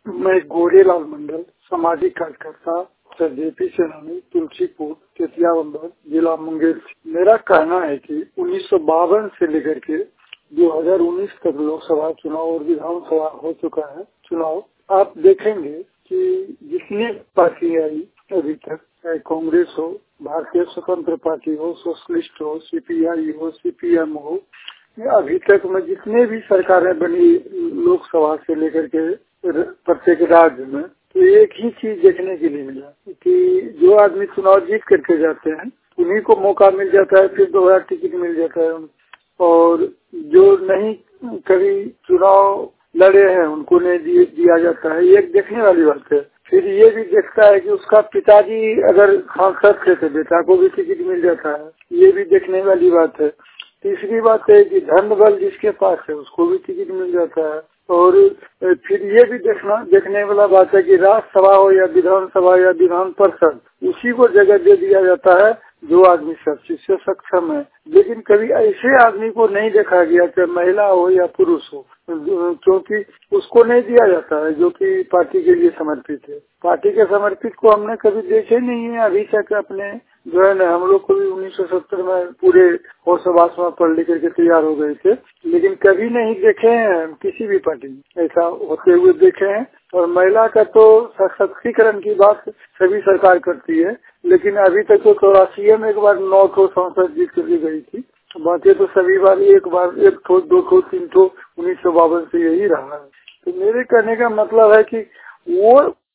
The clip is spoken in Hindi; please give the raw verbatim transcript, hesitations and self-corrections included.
मैं गोरेलाल मंडल, सामाजिक कार्यकर्ता, जेपी सेनानी, तुलसीपुर, केतिया बंदर, जिला मुंगेर। मेरा कहना है कि उन्नीस सौ बावन से लेकर के दो हज़ार उन्नीस तक लोकसभा चुनाव और विधानसभा हो चुका है चुनाव। आप देखेंगे कि जितनी पार्टी आई अभी तक, चाहे कांग्रेस हो, भारतीय स्वतंत्र पार्टी हो, सोशलिस्ट हो, सीपीआई हो, सीपीएम हो, अभी तक में जितने भी सरकारें बनी लोकसभा से लेकर के प्रत्येक राज्य में, तो एक ही चीज देखने के लिए मिला कि जो आदमी चुनाव जीत करके जाते हैं उन्हीं को मौका मिल जाता है, फिर दोबारा टिकट मिल जाता है, और जो नहीं कभी चुनाव लड़े हैं उनको नहीं दिया जाता है। ये एक देखने वाली बात है। फिर ये भी देखता है कि उसका पिताजी अगर सांसद थे तो बेटा को भी टिकट मिल जाता है, ये भी देखने वाली बात है। तीसरी बात है कि धन बल जिसके पास है उसको भी टिकट मिल जाता है। और फिर ये भी देखना देखने वाला बात है कि राज्यसभा हो या विधानसभा या विधान परिषद, उसी को जगह दे दिया जाता है जो आदमी सब चीज से सक्षम है। लेकिन कभी ऐसे आदमी को नहीं देखा गया, चाहे महिला हो या पुरुष हो, क्योंकि उसको नहीं दिया जाता है जो कि पार्टी के लिए समर्पित है। पार्टी के समर्पित को हमने कभी देखे नहीं है अभी तक। अपने जो है ना, हम लोग को भी उन्नीस सौ सत्तर में पूरे होशवास में पढ़ लिख के तैयार हो गए थे, लेकिन कभी नहीं देखे हैं किसी भी पार्टी में ऐसा होते हुए देखे हैं। और महिला का तो सशक्तिकरण की बात सभी सरकार करती है, लेकिन अभी तक तो चौरासी में एक बार नौ ठो सांसद जीत करके गई थी, बाकी तो सभी बार एक बार एक ठो दो ठो तीन ठो उन्नीस सौ बावन से यही रहा है। तो मेरे कहने का मतलब है कि वो